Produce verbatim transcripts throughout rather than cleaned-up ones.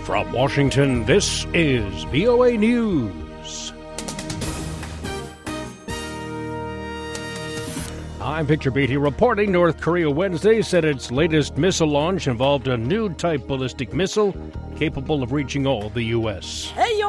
From Washington, this is V O A News. I'm Victor Beatty reporting. North Korea Wednesday said its latest missile launch involved a new type ballistic missile capable of reaching all the U S.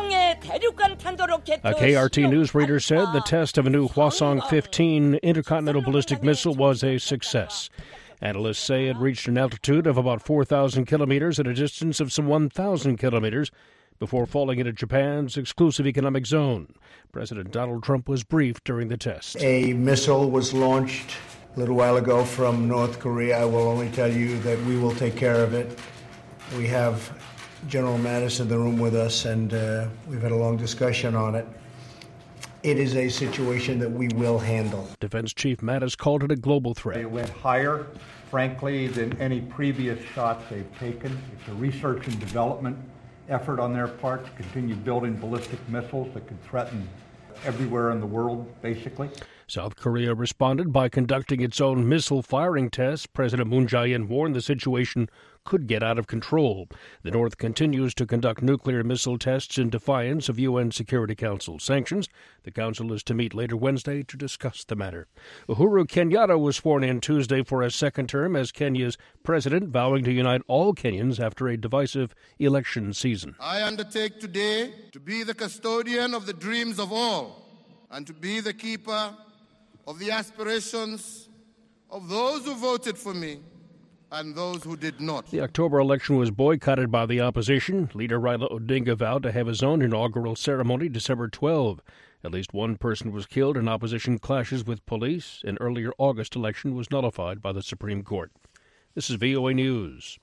A K R T News reader said the test of a new Hwasong fifteen intercontinental ballistic missile was a success. Analysts say it reached an altitude of about four thousand kilometers at a distance of some one thousand kilometers before falling into Japan's exclusive economic zone. President Donald Trump was briefed during the test. A missile was launched a little while ago from North Korea. I will only tell you that we will take care of it. We have General Mattis in the room with us, and uh, we've had a long discussion on it. It is a situation that we will handle. Defense Chief Mattis called it a global threat. They went higher, frankly, than any previous shots they've taken. It's a research and development effort on their part to continue building ballistic missiles that can threaten everywhere in the world, basically. South Korea responded by conducting its own missile firing tests. President Moon Jae-in warned the situation could get out of control. The North continues to conduct nuclear missile tests in defiance of U N Security Council sanctions. The council is to meet later Wednesday to discuss the matter. Uhuru Kenyatta was sworn in Tuesday for a second term as Kenya's president, vowing to unite all Kenyans after a divisive election season. I undertake today to be the custodian of the dreams of all and to be the keeper of the aspirations of those who voted for me and those who did not. The October election was boycotted by the opposition. Leader Raila Odinga vowed to have his own inaugural ceremony December twelfth. At least one person was killed in opposition clashes with police. An earlier August election was nullified by the Supreme Court. This is V O A News.